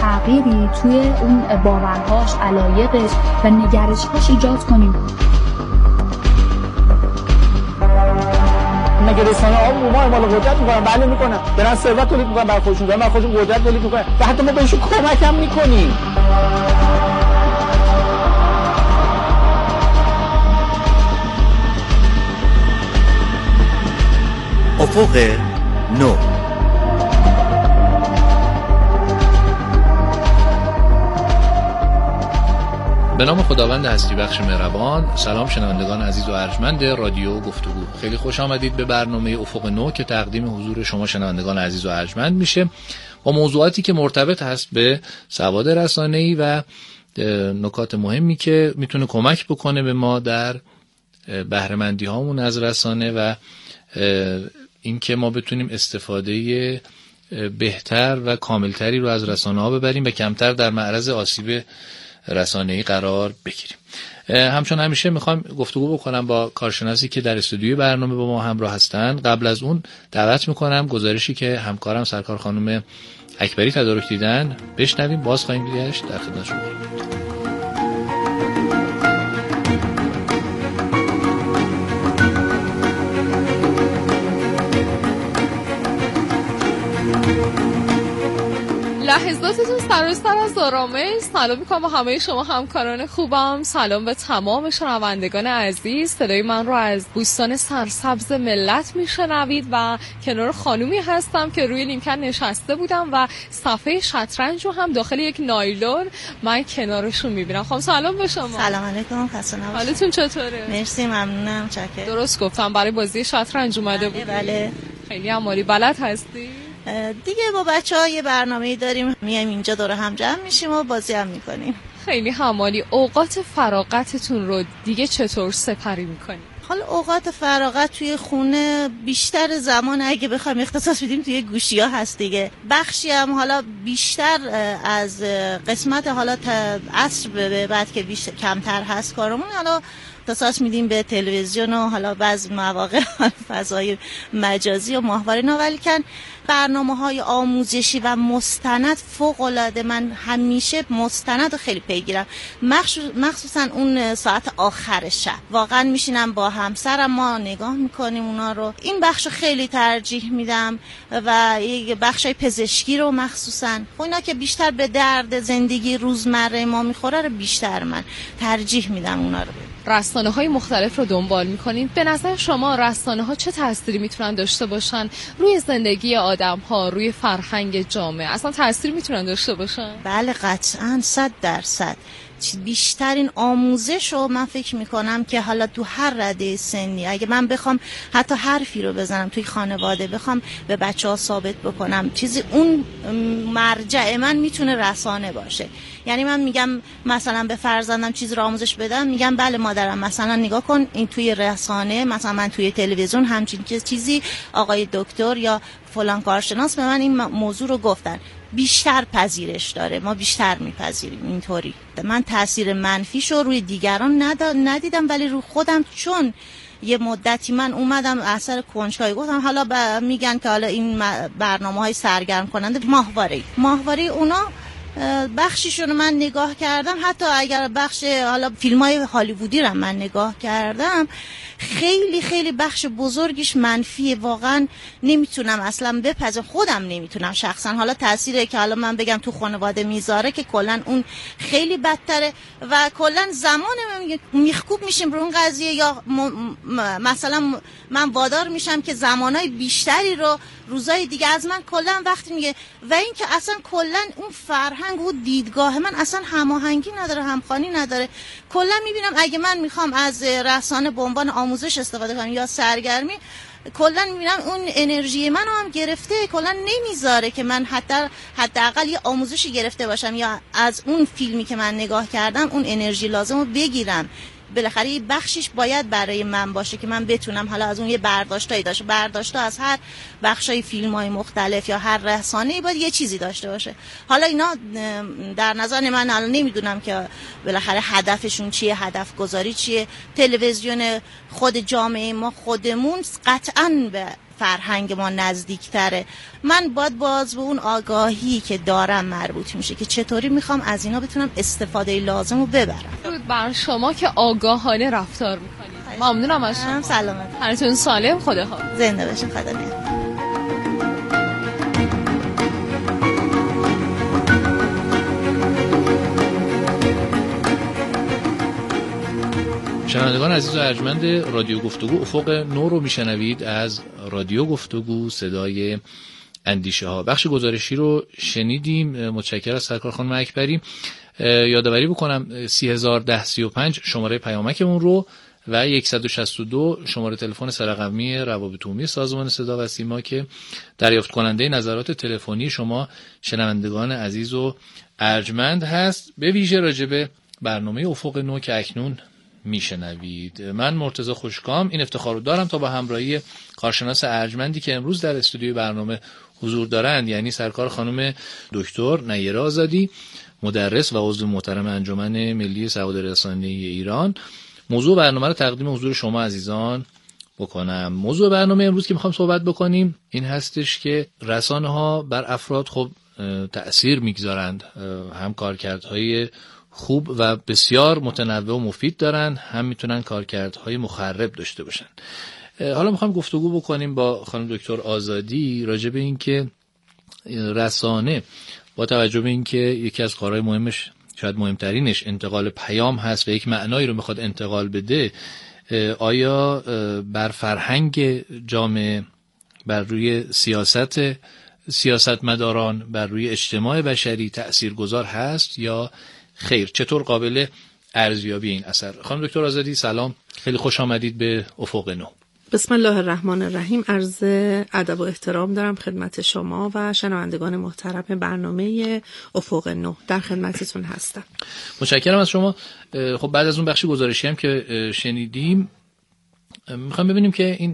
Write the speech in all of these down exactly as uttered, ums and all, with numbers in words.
تغییری توی اون باورهاش، علایقش و نگرش‌هاش ایجاد کنیم. مگه رسانه ها ما اعمال قدرت میکنن؟ بله میکنن، برن ثروت تولید میکنن برای خودشون، برای خودشون قدرت تولید میکنن و حتی ما بهشون کمک هم میکنیم. افق نو. به نام خداوند هستی بخش مهربان. سلام شنوندگان عزیز و ارجمند رادیو گفتگو، خیلی خوش آمدید به برنامه افق نو که تقدیم حضور شما شنوندگان عزیز و ارجمند میشه با موضوعاتی که مرتبط هست به سواد رسانه‌ای و نکات مهمی که میتونه کمک بکنه به ما در بهره‌مندی هامون از رسانه و اینکه ما بتونیم استفاده بهتر و کاملتری رو از رسانه ها ببریم و کمتر در معرض آسیب رسانه‌ای قرار بگیریم. همچون همیشه میخوام گفتگو بکنم با کارشناسی که در استودیوی برنامه با ما همراه هستن. قبل از اون دعوت میکنم گزارشی که همکارم سرکار خانم اکبری تدارک دیدن بشنویم، باز خواهیم گشت در خدمتشون. لحظاتتون سراسر از آرامش. سلام میکنم به همه شما همکاران خوبم. سلام به تمام شنوندگان عزیز. صدای من رو از بوستان سرسبز ملت میشنوید و کنار خانومی هستم که روی نیمکت نشسته بودم و صفحه شطرنج رو هم داخل یک نایلون من کنارشون میبینم. خب سلام به شما. سلام علیکم، خسته نباشید. حالتون چطوره؟ مرسی، ممنونم. چکر. درست گفتم برای بازی شطرنج اومده بود؟ بله. خیلی عالی. بلد هستی؟ دیگه با بچه‌ها یه برنامه‌ای داریم، میایم اینجا دور هم جمع میشیم و بازی هم میکنیم. خیلی همالی. اوقات فراغتتون رو دیگه چطور سپری میکنید؟ حالا اوقات فراغت توی خونه بیشتر زمان اگه بخوایم اختصاص بدیم توی گوشی‌ها هست دیگه. بخشی هم حالا بیشتر از قسمت حالا عصر به بعد که بیشتر کمتر هست کارمون، حالا اختصاص میدیم به تلویزیون و حالا بعضی مواقع فضای مجازی و ماهواره. ولیکن برنامه‌های آموزشی و مستند فوق‌العاده، من همیشه مستند رو خیلی پیگیرم، مخصوصا اون ساعت آخر شب. واقعا میشینم با همسرم ما نگاه میکنیم اونا رو. این بخش رو خیلی ترجیح میدم و یه بخشای پزشکی رو مخصوصا، اینا که بیشتر به درد زندگی روزمره ما میخوره رو بیشتر من ترجیح میدم اونا رو. رسانه‌های مختلف رو دنبال می‌کنین. به نظر شما رسانه‌ها چه تأثیری میتونن داشته باشن روی زندگی آدم‌ها، روی فرهنگ جامعه؟ اصلا تأثیر میتونن داشته باشن؟ بله قطعاً، صد درصد. بیشترین آموزش رو من فکر میکنم که حالا تو هر رده سنی، اگه من بخوام حتی حرفی رو بزنم توی خانواده، بخوام به بچه ها ثابت بکنم چیزی، اون مرجع من میتونه رسانه باشه. یعنی من میگم مثلا به فرزندم چیز رو آموزش بدم، میگم بله مادرم مثلا نگاه کن این توی رسانه، مثلا من توی تلویزیون همچین چیزی آقای دکتر یا فلان کارشناس به من این موضوع رو گفتن، بیشتر پذیرش داره، ما بیشتر میپذیریم اینطوری. من تاثیر منفیشو روی دیگران ندیدم ولی رو خودم، چون یه مدتی من اومدم اثر کنجکاوی گفتم حالا میگن که حالا این برنامه‌های سرگرم کننده ماهواره ماهواره اونا بخشیشون من نگاه کردم، حتی اگر بخش حالا فیلم‌های هالیوودی رو من نگاه کردم، خیلی خیلی بخش بزرگیش منفیه. واقعا نمیتونم اصلا بپذیرم، خودم نمیتونم شخصا. حالا تأثیری که حالا من بگم تو خانواده میذاره که کلا اون خیلی بدتره و کلا زمان میخکوب میشیم رو اون قضیه، یا مثلا من وادار میشم که زمانهای بیشتری رو روزای دیگه از من کلا وقتی میگه، و این که اصلا کلا اون فرهنگ و دیدگاه من اصلا هماهنگی نداره، همخوانی نداره. کلا میبینم اگه من میخوام از رسانه به عنوان آموزش استفاده کنم یا سرگرمی، کلا میبینم اون انرژی منو هم گرفته، کلا نمیذاره که من حتی حداقل یه آموزشی گرفته باشم یا از اون فیلمی که من نگاه کردم اون انرژی لازمو بگیرم. بالاخره یه بخشیش باید برای من باشه که من بتونم حالا از اون یه برداشتایی داشته، برداشتا از هر بخشای فیلم‌های مختلف یا هر رسانه‌ای باید یه چیزی داشته باشه. حالا اینا در نظر من الان نمیدونم که بالاخره هدفشون چیه، هدف گذاری چیه. تلویزیون خود جامعه ما خودمون قطعاً به فرهنگ ما نزدیکتره. من باید باز به اون آگاهی که دارم مربوط میشه که چطوری میخوام از اینا بتونم استفاده لازم رو ببرم. بر شما که آگاهانه رفتار میکنید. ممنونم از شما. سلامت. هرتون سالم. خداحافظ. زنده باشین. خدا نگهدار. شنوندگان عزیز و ارجمند رادیو گفتگو افق نو رو میشنوید از رادیو گفتگو صدای اندیشه ها. بخش گزارشی رو شنیدیم. متشکرم از سرکار خانم اکبری. یادآوری بکنم سی هزار ده سی و پنج شماره پیامکمون رو و صد و شصت و دو شماره تلفن سررقمی روابط عمومی سازمان صدا و سیما که دریافت کننده نظرات تلفنی شما شنوندگان عزیز و ارجمند هست، به ویژه راجب برنامه افق نو که اکنون میشنوید. من مرتضی خوشکام این افتخار رو دارم تا با همراهی کارشناس ارجمندی که امروز در استودیوی برنامه حضور دارند، یعنی سرکار خانم دکتر نیره آزادی، مدرس و عضو محترم انجمن ملی سواد رسانه‌ای ایران، موضوع برنامه رو تقدیم حضور شما عزیزان بکنم. موضوع برنامه امروز که میخوام صحبت بکنیم این هستش که رسانه ها بر افراد خب تأثیر میگذارند، هم کارکردهای خوب و بسیار متنوع و مفید دارن، هم میتونن کارکردهای مخرب داشته باشن. حالا میخوام گفتگو بکنیم با خانم دکتر آزادی راجع به این که رسانه با توجه به این که یکی از کارهای مهمش شاید مهمترینش انتقال پیام هست و یک معنایی رو میخواد انتقال بده، آیا بر فرهنگ جامعه، بر روی سیاست سیاستمداران، بر روی اجتماع بشری تأثیرگذار هست یا خیر؟ چطور قابل ارزیابی این اثر؟ خانم دکتر آزادی سلام، خیلی خوش آمدید به افق نو. بسم الله الرحمن الرحیم. عرض ادب و احترام دارم خدمت شما و شنوندگان محترم برنامه افق نو. در خدمتتون هستم. متشکرم از شما. خب بعد از اون بخش گزارشی هم که شنیدیم میخوام ببینیم که این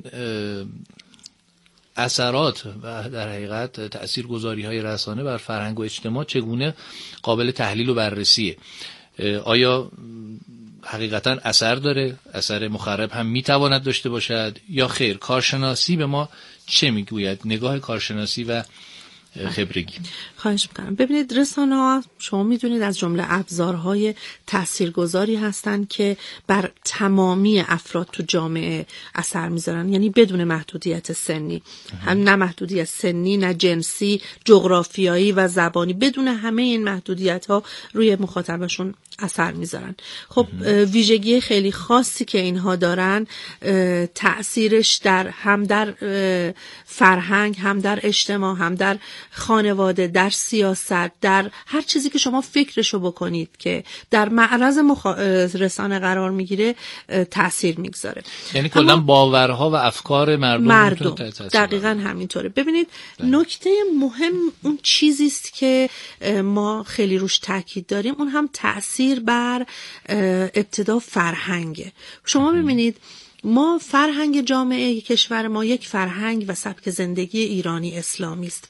اثرات و در حقیقت تأثیرگذاری های رسانه بر فرهنگ و اجتماع چگونه قابل تحلیل و بررسیه. آیا حقیقتا اثر داره؟ اثر مخرب هم میتواند داشته باشد یا خیر؟ کارشناسی به ما چه میگوید؟ نگاه کارشناسی و خبرگی. خواهش میکنم. ببینید رسانه ها شما میدونید از جمله ابزارهای تاثیرگذاری هستند که بر تمامی افراد تو جامعه اثر میذارن، یعنی بدون محدودیت سنی، هم نه محدودیت سنی، نه جنسی، جغرافیایی و زبانی، بدون همه این محدودیت ها روی مخاطبشون اثر میذارن. خب ویژگی خیلی خاصی که اینها دارن، تأثیرش در هم در فرهنگ، هم در اجتماع، هم در خانواده، در سیاست، در هر چیزی که شما فکرشو بکنید که در معرض مخ... رسانه قرار میگیره تأثیر میگذاره. یعنی کلا باورها و افکار مردم, مردم. دقیقاً همینطوره. ببینید نکته مهم اون چیزی است که ما خیلی روش تاکید داریم، اون هم تأثیر بر ابتدا فرهنگه. شما ببینید ما فرهنگ جامعه کشور ما یک فرهنگ و سبک زندگی ایرانی اسلامی است.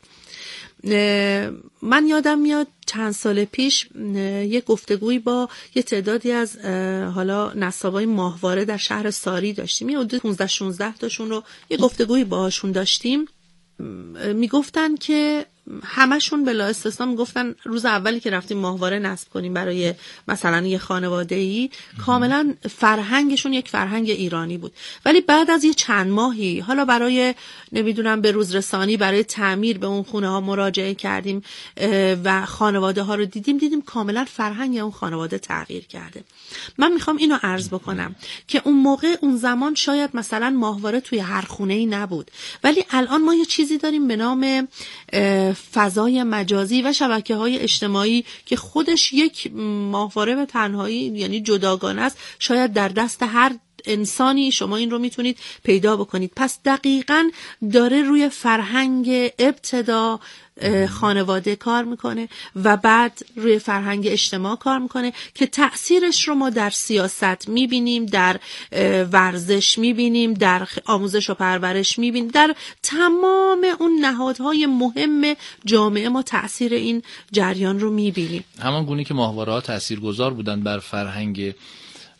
من یادم میاد چند سال پیش یک گفتگویی با یه تعدادی از حالا نسابای ماهواره در شهر ساری داشتیم، یه حدود پانزده شانزده تاشون رو یه گفتگویی باهاشون داشتیم. میگفتن که همشون بلا استثنا میگفتن روز اولی که رفتیم ماهواره نصب کنیم برای مثلا یه خانواده‌ای، کاملا فرهنگشون یک فرهنگ ایرانی بود، ولی بعد از یه چند ماهی حالا برای نمیدونم به روز رسانی، برای تعمیر به اون خونه ها مراجعه کردیم و خانواده ها رو دیدیم دیدیم کاملا فرهنگ اون خانواده تغییر کرده. من میخوام اینو عرض بکنم که اون موقع اون زمان شاید مثلا ماهواره توی هر خونه‌ای نبود، ولی الان ما یه چیزی داریم به نام فضای مجازی و شبکه‌های اجتماعی که خودش یک ماهواره به تنهایی یعنی جداگانه است، شاید در دست هر انسانی شما این رو میتونید پیدا بکنید. پس دقیقاً داره روی فرهنگ ابتدا خانواده کار میکنه و بعد روی فرهنگ اجتماع کار میکنه که تأثیرش رو ما در سیاست میبینیم، در ورزش میبینیم، در آموزش و پرورش میبینیم، در تمام اون نهادهای مهم جامعه ما تأثیر این جریان رو میبینیم. همان گونه که ماهواره‌ها تأثیرگذار بودن بر فرهنگ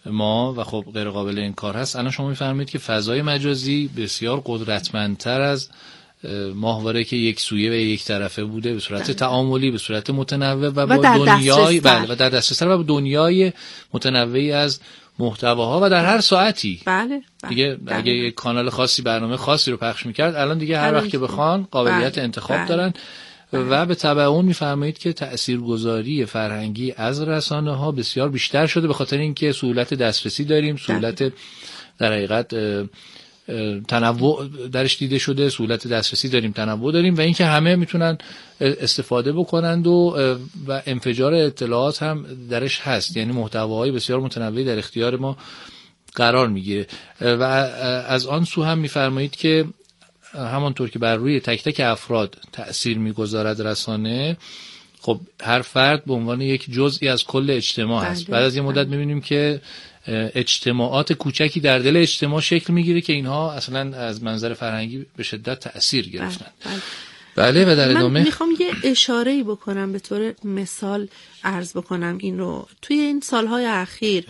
ما و خب غیر قابل انکار هست. الان شما میفرمایید که فضای مجازی بسیار قدرتمندتر از ماهواره که یک سویه و یک طرفه بوده به صورت تعاملی، به صورت متنوع و, و با دنیای بله و در دسترس و با دنیای متنوعی از محتواها و در هر ساعتی. بله, بله دیگه بله. اگه یک کانال خاصی برنامه خاصی رو پخش میکرد، الان دیگه هر وقت که بخوان قابلیت بله. انتخاب بله. دارن بله. و به تبع اون میفرمایید که تاثیرگذاری فرهنگی از رسانه ها بسیار بیشتر شده، به خاطر اینکه سهولت دسترسی داریم، سهولت بله. در حقیقت تنوع درش دیده شده، سهولت دسترسی داریم، تنوع داریم و اینکه همه میتونن استفاده بکنند و و انفجار اطلاعات هم درش هست، یعنی محتواهای بسیار متنوعی در اختیار ما قرار میگیره. و از آن سو هم میفرمایید که همانطور که بر روی تک تک افراد تأثیر میگذارد رسانه، خب هر فرد به عنوان یک جزئی از کل اجتماع هست. بعد از یه مدت میبینیم که اجتماعات کوچکی در دل اجتماع شکل میگیره که اینها اصلا از منظر فرهنگی به شدت تأثیر گرفتن. بله, بله و در ادامه من میخوام یه اشاره‌ای بکنم، به طور مثال عرض بکنم این رو. توی این سالهای اخیر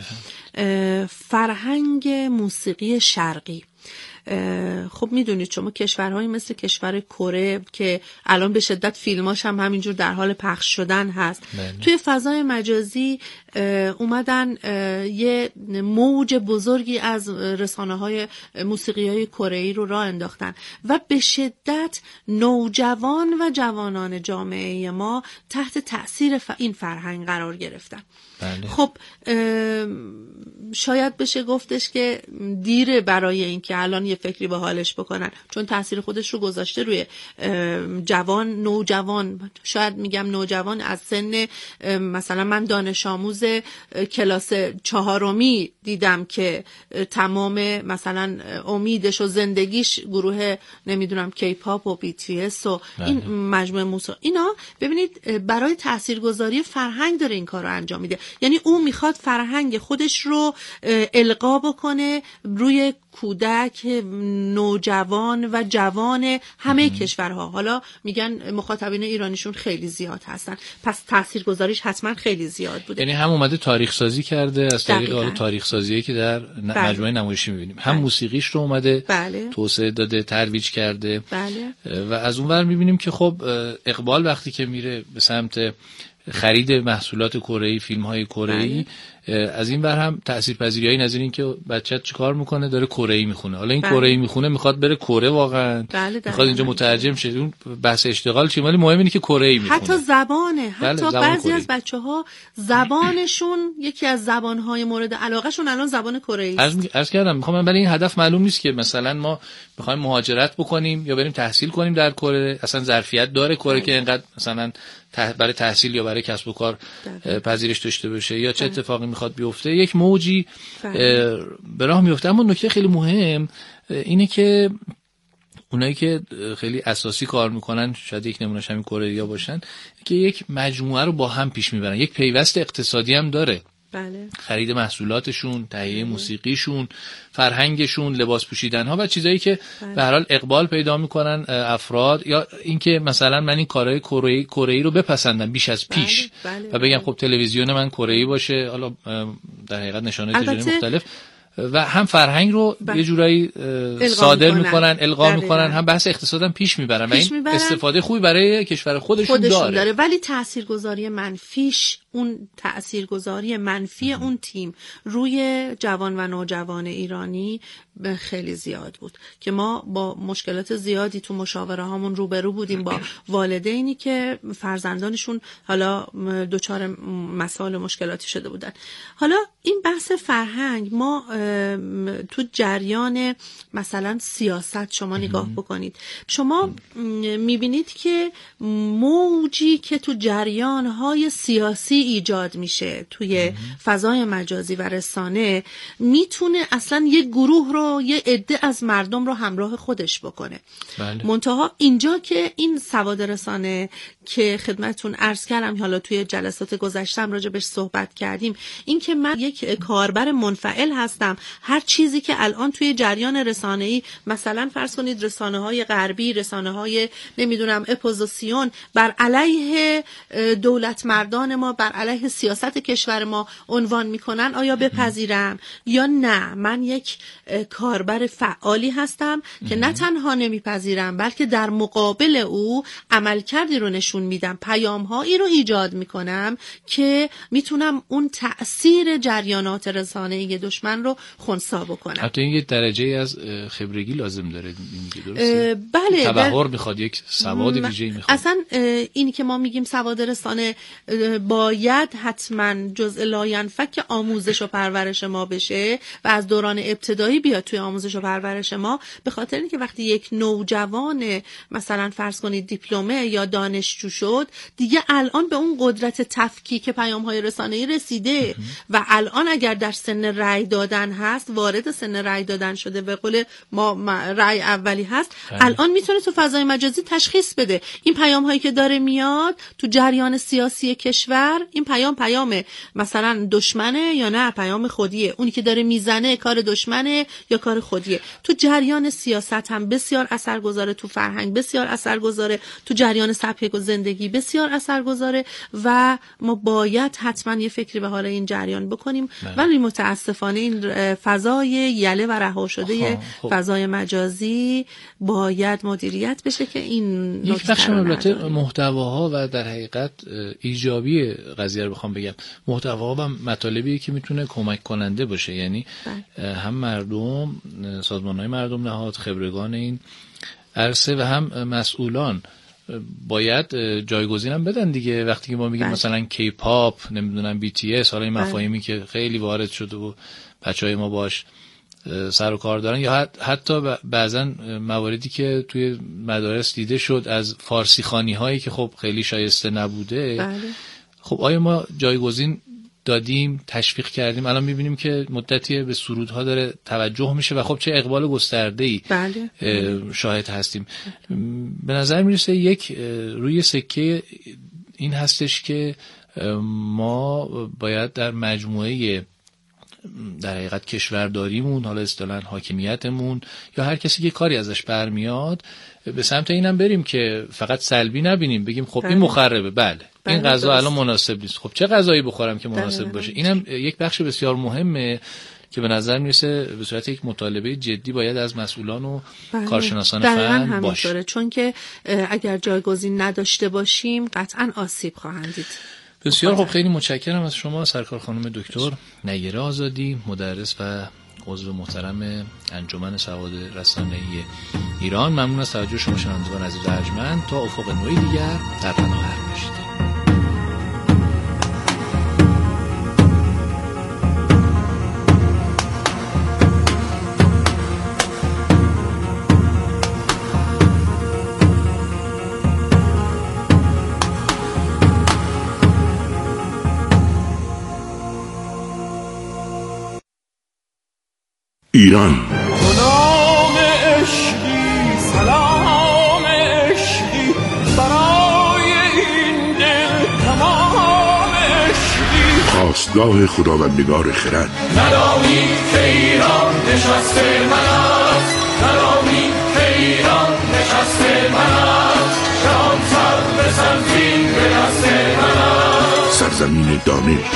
فرهنگ موسیقی شرقی، خب میدونید شما کشورهایی مثل کشور کره که الان به شدت فیلماش هم همینجور در حال پخش شدن هست، بله. توی فضای مجازی اومدن یه موج بزرگی از رسانه‌های موسیقی‌های کره‌ای رو راه انداختن و به شدت نوجوان و جوانان جامعه ما تحت تأثیر این فرهنگ قرار گرفتن. بله. خب شاید بشه گفتش که دیره برای این که الان یه فکری به حالش بکنن، چون تأثیر خودش رو گذاشته روی جوان، نوجوان، شاید میگم نوجوان از سن مثلا من دانش آموز کلاس چهارمی دیدم که تمام مثلا امیدش و زندگیش گروه نمیدونم کیپاپ و بی تی اس و این مجموعه موسیقی، اینا ببینید برای تاثیرگذاری فرهنگ داره این کار رو انجام میده. یعنی اون میخواد فرهنگ خودش رو القا بکنه روی کودک، نوجوان و جوان همه کشورها. حالا میگن مخاطبین ایرانیشون خیلی زیاد هستن، پس تاثیرگذاریش حتما خیلی زیاد بوده. یعنی هم اومده تاریخ سازی کرده از طریق حالا تاریخ سازیه که در بله. مجموعه نمایشی میبینیم، هم بله. موسیقیش رو اومده بله. توسعه داده، ترویج کرده بله. و از اون ور میبینیم که خب اقبال وقتی که میره به سمت خرید محصولات کره‌ای، فیلم‌های کره‌ای، از این ور هم تاثیرپذیریای نظیر این که بچه‌ت چیکار میکنه، داره کره‌ای میخونه، حالا این بله. کره‌ای میخونه میخواد بره کره، واقعا بله میخواد اینجا مترجم شه، اون بحث اشتغال چیه، ولی مهم اینه که کره‌ای میخونه. حتی زبانه، حتی بله، زبان بعضی کره‌ای. از بچه‌ها زبانشون یکی از زبان‌های مورد علاقهشون الان زبان کره‌ای است. عرض کردم میخوام، ولی این هدف معلوم نیست که مثلا ما میخوایم مهاجرت بکنیم یا بریم تحصیل کنیم در کره، اصلا ظرفیت داره کره که اینقدر مثلا برای تحصیل یا برای کسب و کار پذیرش داشته باشه یا چه اتفاقی میخواد بیفته، یک موجی به راه میفته. اما نکته خیلی مهم اینه که اونایی که خیلی اساسی کار میکنن، شاید یک نمونهش همین کره‌ای‌ها باشن، که یک مجموعه رو با هم پیش میبرن، یک پیوست اقتصادی هم داره. بله. خرید محصولاتشون، تهیه موسیقیشون، فرهنگشون، لباس پوشیدن ها و چیزایی که به هر حال اقبال پیدا میکنن افراد، یا اینکه مثلا من این کارهای کره کره‌ای رو بپسندم بیش از پیش بله. بله. و بگم خب تلویزیون من کره‌ای باشه، حالا در حقیقت نشانه تجاری مختلف و هم فرهنگ رو بله. یه جورایی صادر میکنن. میکنن، القا میکنن، هم بحث اقتصادم پیش میبرن و این میبرن. استفاده خوبی برای کشور خودشون, خودشون داره. داره. ولی تاثیرگذاری منفیش، اون تاثیرگذاری منفی ام. اون تیم روی جوان و نوجوان ایرانی خیلی زیاد بود که ما با مشکلات زیادی تو مشاوره هامون روبرو بودیم با والدینی که فرزندانشون حالا دچار مسائل مشکلاتی شده بودن. حالا این بحث فرهنگ، ما تو جریان مثلا سیاست شما نگاه بکنید، شما میبینید که موجی که تو جریان‌های سیاسی ایجاد میشه توی فضای مجازی و رسانه میتونه اصلا یک گروه رو، یه عده از مردم رو همراه خودش بکنه. بله. منتها اینجا که این سواد رسانه که خدمتتون عرض کردم، حالا توی جلسات گذشتم راجع بهش صحبت کردیم، این که من یک کاربر منفعل هستم، هر چیزی که الان توی جریان رسانه‌ای، مثلا فرض کنید رسانه‌های غربی، رسانه‌های نمیدونم اپوزیسیون بر علیه دولت مردان ما، بر علیه سیاست کشور ما عنوان میکنن آیا بپذیرم یا نه من یک کاربر فعالی هستم که نه تنها نمیپذیرم بلکه در مقابل او عملکردی رو نشون میدم، پیام‌هایی رو ایجاد میکنم که میتونم اون تأثیر جریانات رسانه‌ای دشمن رو خنثی بکنم. حتی این یه درجه از خبرگی لازم داره دیگه، درسته؟ بله. تبحر میخواد، یک سواد ویژه‌ای میخواد. اصلا این که ما میگیم سواد رسانه باید حتما جزء لاینفک آموزش و پرورش ما بشه و از دوران ابتدایی بیاد توی آموزش و پرورش ما، به خاطر اینکه وقتی یک نوجوان مثلا فرض کنید دیپلمه یا دانشجو شد دیگه الان به اون قدرت تفکیک پیام‌های رسانه‌ای رسیده و الان اگر در سن رأی دادن هست، وارد سن رأی دادن شده، به قول ما رأی اولی هست، الان میتونه تو فضای مجازی تشخیص بده این پیام‌هایی که داره میاد تو جریان سیاسی کشور، این پیام پیام مثلا دشمنه یا نه پیام خودیه، اونی که داره میزنه کار دشمنه یا کار خودیه. تو جریان سیاست هم بسیار اثرگذاره، تو فرهنگ بسیار اثرگذاره، تو جریان سبک زندگی بسیار اثرگذاره و ما باید حتما یه فکری به حال این جریان بکنیم. ولی متاسفانه این فضای یله و رها شده فضای مجازی باید مدیریت بشه که این یک بخش البته محتواها و در حقیقت ایجابی قضیه رو بخوام بگم، محتواها و مطالبی که میتونه کمک کننده باشه، یعنی بله. هم مردم، سازمان‌های مردم نهاد، خبرگان این عرصه و هم مسئولان باید جایگزین هم بدن دیگه. وقتی که ما میگیم بله. مثلا کی پاپ، نمیدونم بی تی اس، حالا این مفاهیمی بله. که خیلی وارد شده و بچهای ما باش سر و کار دارن، یا حتی بعضا مواردی که توی مدارس دیده شد از فارسی خوانی هایی که خب خیلی شایسته نبوده بله. خب آیا ما جایگزین دادیم، تشویق کردیم؟ الان میبینیم که مدتی به سرودها داره توجه میشه و خب چه اقبال گسترده‌ای بله. شاهد هستیم. به نظر میرسه یک روی سکه این هستش که ما باید در مجموعه در حقیقت کشورداریمون، حالا اصطلاحاً حاکمیتمون یا هر کسی که کاری ازش برمیاد، به سمت اینم بریم که فقط سلبی نبینیم، بگیم خب بله. این مخربه، بله, بله این غذا الان مناسب نیست، خب چه غذایی بخورم که مناسب بله. باشه. اینم یک بخش بسیار مهمه که به نظر میرسه به صورت یک مطالبه جدی باید از مسئولان و بله. کارشناسان فن باشه، چون که اگر جایگزین نداشته باشیم قطعاً آسیب خواهند دید. بسیار خب، خیلی متشکرم از شما سرکار خانم دکتر نیره آزادی، مدرس و عضو محترم انجمن سواد رسانه‌ای ایران. ممنون از توجه شما شنوندگان عزیز و ارجمند. تا افق نوعی دیگر در پناه حق باشید. ایران سلام عشقی، سلام عشقی، برای این دل تمام عشقی، خواستگاه خداوندگار خرد. ندانی که ایران نشسته من است، ندانی که ایران نشسته من است، شام سر به سرزین به دست من است. سرزمین دانش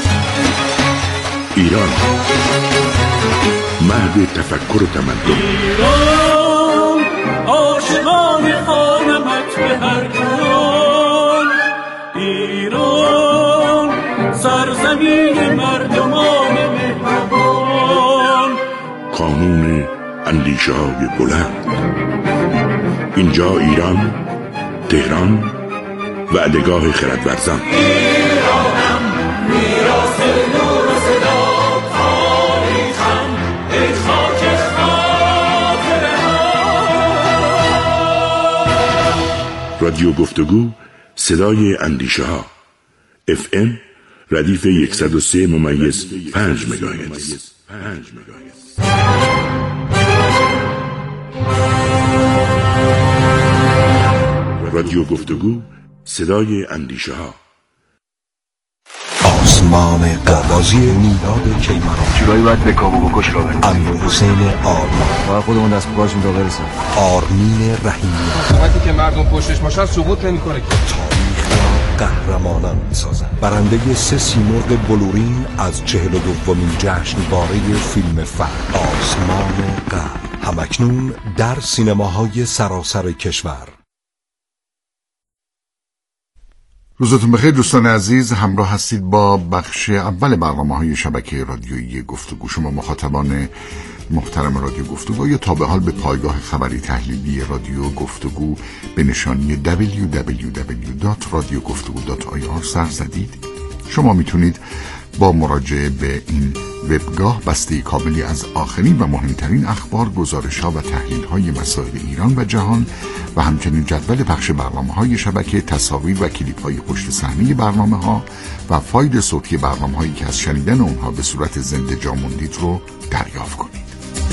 ایران، مهد تفکر و تمدن. ایران عاشقان خانمت به هر جان، ایران سرزمین مردمان مهربان، قانون اندیشه های بلند. اینجا ایران، تهران، وعدگاه خردورزان. ایرانم میراث نور و صدا، تاریخم ای خاک خاطره ها. رادیو گفتگو، صدای اندیشه ها. اف ام ردیف صد و سه ممیز پنج مگاهرتز. رادیو گفتگو، صدای اندیشه ها. آسمان قربازی میلاد کیمران، جورایی باید به کابو بکش را بریم. امیر حسین آرمان، باید خودمون دست باشیم تا برسیم. آرمین رحیمی، وقتی که مردم پشتش باشن سقوط نمی‌کنه. تاریخ را قهرمانان می‌سازند. برنده سه سیمرغ بلورین از چهل و دومین جشنواره فیلم فجر، آسمان غرب، همکنون در سینماهای سراسر کشور. روزتون بخیر دوستان عزیز، همراه هستید با بخش اول برنامه‌های شبکه رادیویی گفتگو. شما مخاطبان محترم رادیو گفتگو یا تا به حال به پایگاه خبری تحلیلی رادیو گفتگو به نشانی دبلیو دبلیو دبلیو دات رادیو گفتگو دات آی آر سر زدید. شما میتونید با مراجعه به این وبگاه بسته کاملی از آخرین و مهمترین اخبار، گزارش‌ها و تحلیل‌های مسائل ایران و جهان و همچنین جدول پخش برنامه‌های شبکه، تصاویر و کلیپ‌های پشت صحنه برنامه‌ها و فایل صوتی برنامه‌هایی که از شنیدن اونها به صورت زنده جا موندید رو دریافت کنید.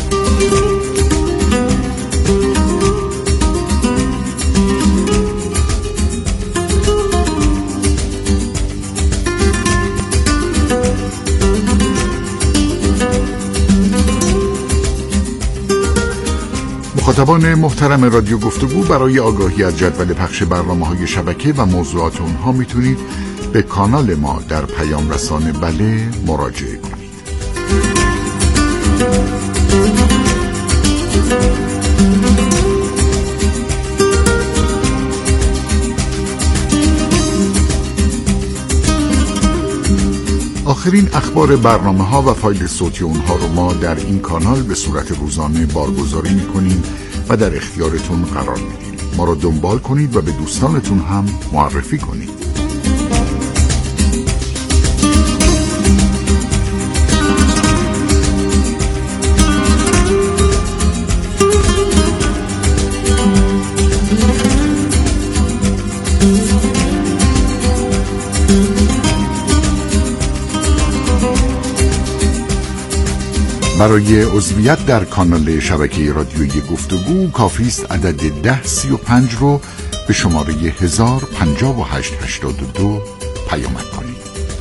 مخاطبان محترم رادیو گفتگو، برای آگاهی از جدول پخش برنامه‌های شبکه و موضوعات اونها میتونید به کانال ما در پیام رسان بله مراجعه کنید. آخرین اخبار برنامه‌ها و فایل صوتی اونها رو ما در این کانال به صورت روزانه بارگذاری می‌کنیم و در اختیارتون قرار میدیم. ما رو دنبال کنید و به دوستانتون هم معرفی کنید. برای عضویت در کانال شبکه رادیویی گفتگو کافی است عدد ده سی و پنج رو به شماره هزار پنجاه و هشت هشتاد و دو پیامک کنید.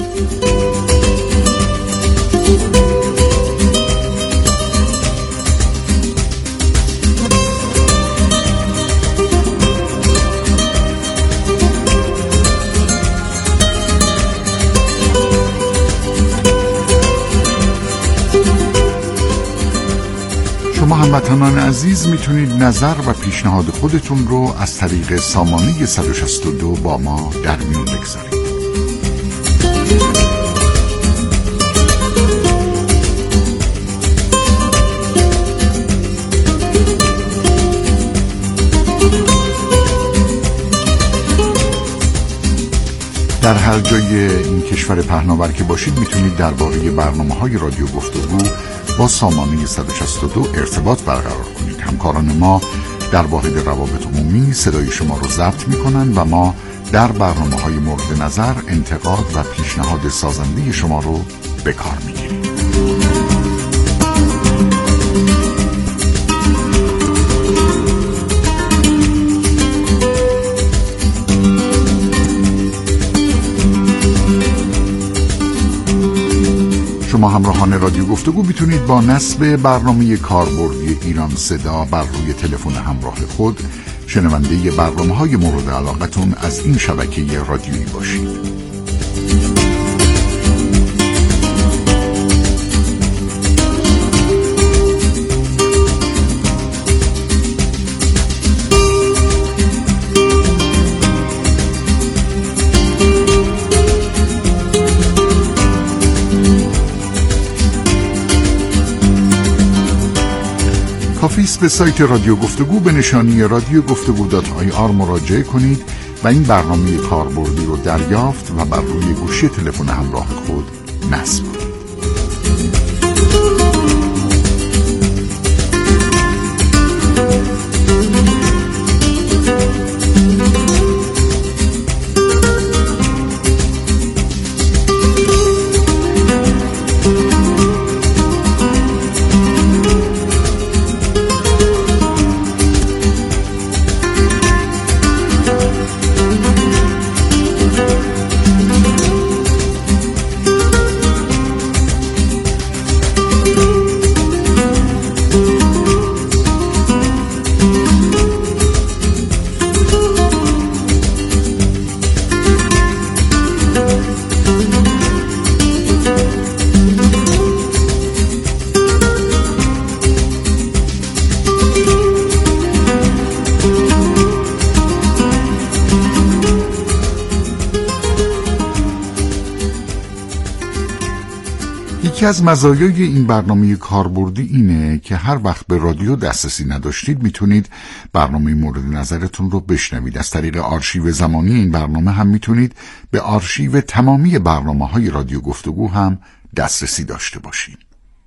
شما هموطنان عزیز میتونید نظر و پیشنهاد خودتون رو از طریق سامانه صد و شصت و دو با ما در میون بگذارید. در هر جای این کشور پهناور که باشید میتونید درباره برنامه‌های رادیو گفتگو با سامانه صد و شصت و دو ارتباط برقرار کنید. همکاران ما در واحد روابط عمومی صدای شما رو ضبط میکنن و ما در برنامه‌های مورد نظر انتقاد و پیشنهاد سازنده شما رو به کار میگیریم. شما همراهان رادیو گفتگو میتونید با نصب برنامه کاربردی ایران صدا بر روی تلفن همراه خود شنونده برنامه‌های مورد علاقتون از این شبکه رادیویی باشید. کافیست به سایت رادیو گفتگو به نشانی رادیو گفتگو دات آی آر مراجعه کنید و این برنامه کاربردی رو دریافت و بر روی گوشی تلفن همراه خود نصب کنید. یکی از مزایای این برنامه کاربردی اینه که هر وقت به رادیو دسترسی نداشتید میتونید برنامه مورد نظرتون رو بشنوید. از طریق آرشیو زمانی این برنامه هم میتونید به آرشیو تمامی برنامه‌های رادیو گفتگو هم دسترسی داشته باشید.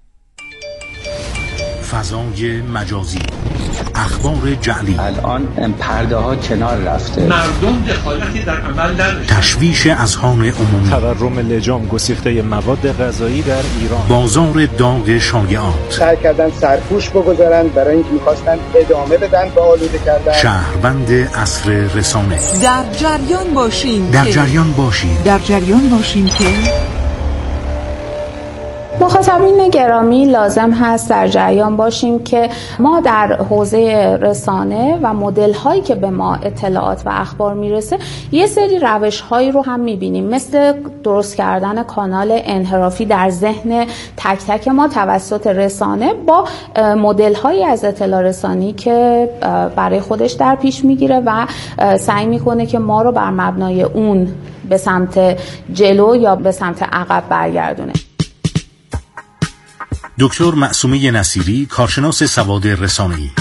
فضای مجازی، اخبار جعلی، الان پرده ها کنار رفته، مردم دخالتی در عمل نداشتند، تشویش اذهان عمومی، تورم لجام، گسیخته مواد غذایی در ایران، بازار داغ شایعات، سعی کردن سرپوش بگذارن برای اینکه می‌خواستن ادامه بدن به آلوده کردن. شهروند عصر رسانه، در جریان باشیم در جریان باشیم در جریان باشیم که مخاطبین گرامی، لازم هست در جریان باشیم که ما در حوزه رسانه و مدل هایی که به ما اطلاعات و اخبار میرسه یه سری روش هایی رو هم میبینیم، مثل درست کردن کانال انحرافی در ذهن تک تک ما توسط رسانه با مدل هایی از اطلاع رسانی که برای خودش در پیش میگیره و سعی میکنه که ما رو بر مبنای اون به سمت جلو یا به سمت عقب برگردونه. دکتر معصومه نصیری، کارشناس سواد رسانه‌ای.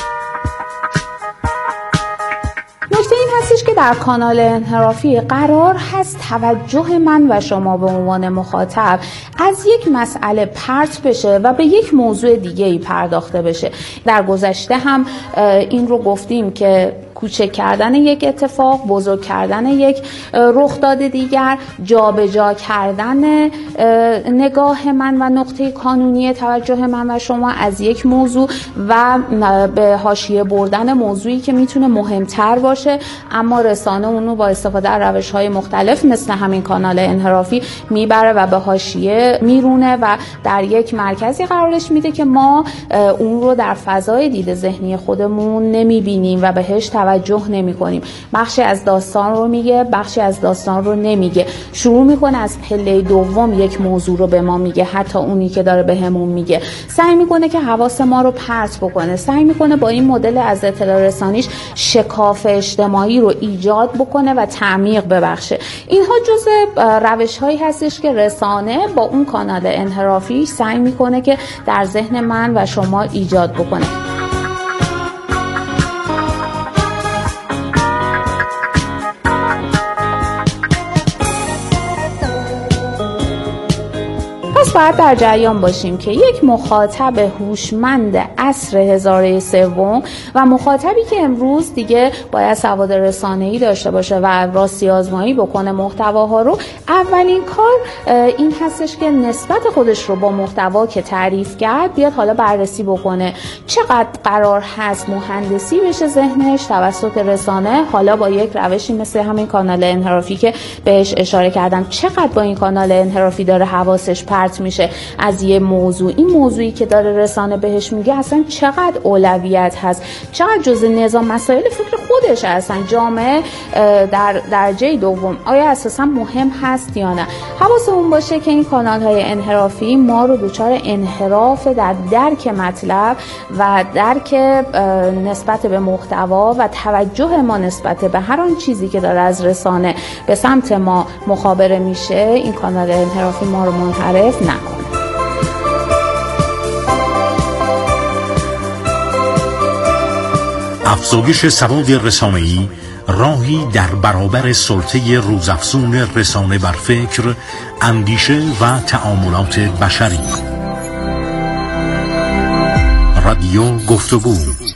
نکته این هستش که در کانال انحرافی قرار هست توجه من و شما به عنوان مخاطب از یک مسئله پرت بشه و به یک موضوع دیگه ای پرداخته بشه. در گذشته هم این رو گفتیم که کوچک کردن یک اتفاق، بزرگ کردن یک رخداد دیگر، جابجا کردن نگاه من و نقطه کانونی توجه من و شما از یک موضوع و به حاشیه بردن موضوعی که میتونه مهمتر باشه، اما رسانه اونو با استفاده از روش‌های مختلف مثل همین کانال انحرافی میبره و به حاشیه میرونه و در یک مرکزی قرارش میده که ما اون رو در فضای دید ذهنی خودمون نمیبینیم و بهش توجه نمی کنیم. بخشی از داستان رو میگه، بخشی از داستان رو نمیگه. شروع میکنه از پله دوم یک موضوع رو به ما میگه، حتی اونی که داره بهمون میگه. سعی میکنه که حواس ما رو پرت بکنه. سعی میکنه با این مدل از اطلاع رسانیش شکاف اجتماعی رو ایجاد بکنه و تعمیق ببخشه. اینها جزء روش‌هایی هستش که رسانه با اون کانال انحرافی سعی میکنه که در ذهن من و شما ایجاد بکنه. پس باید در جریان باشیم که یک مخاطب هوشمند عصر هزاره سوم و مخاطبی که امروز دیگه باید سواد رسانه‌ای داشته باشه و راستی آزمایی بکنه محتواها رو، اولین کار این هستش که نسبت خودش رو با محتوا که تعریف کرد بیاد حالا بررسی بکنه چقدر قرار هست مهندسی بشه ذهنش توسط رسانه، حالا با یک روشی مثل همین کانال انحرافی که بهش اشاره کردم، چقدر با این کانال انحرافی داره حواسش پرت میشه از یه موضوع. این موضوعی که داره رسانه بهش میگه اصلا چقدر اولویت هست، چقدر جزء نظام مسائل فکر خودش هستن، جامعه در درجه دوم آیا اساسا مهم هست یا نه. حواسمون باشه که این کانال های انحرافی ما رو دچار انحراف در درک مطلب و درک نسبت به محتوا و توجه ما نسبت به هر آن چیزی که داره از رسانه به سمت ما مخابره میشه، این کانال انحرافی ما رو منحرف نکنه. افزایش سواد رسانه‌ای راهی در برابر سلطه روزافزون رسانه بر فکر، اندیشه و تعاملات بشری. رادیو گفتگو.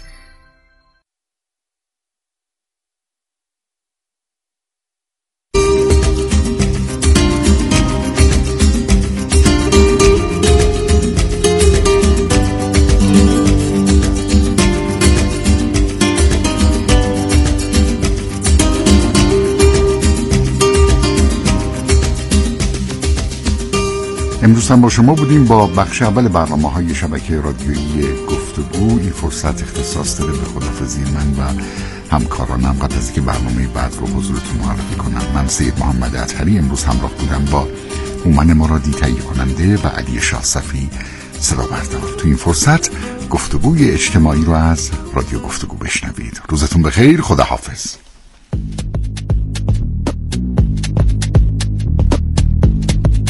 امروز هم با شما بودیم با بخش اول برنامه های شبکه رادیویی گفتگو. این فرصت اختصاص داره به خداحافظی من و همکارانم قبل از اینکه برنامه بعد رو حضورتون معرفی کنم. من سید محمد اطهری امروز همراه بودم با هومن مرادی تهیه کننده و علی شاه صفی صدا بردار. تو این فرصت گفتگوی اجتماعی رو از رادیو گفتگو بشنوید. روزتون بخیر. خداحافظ.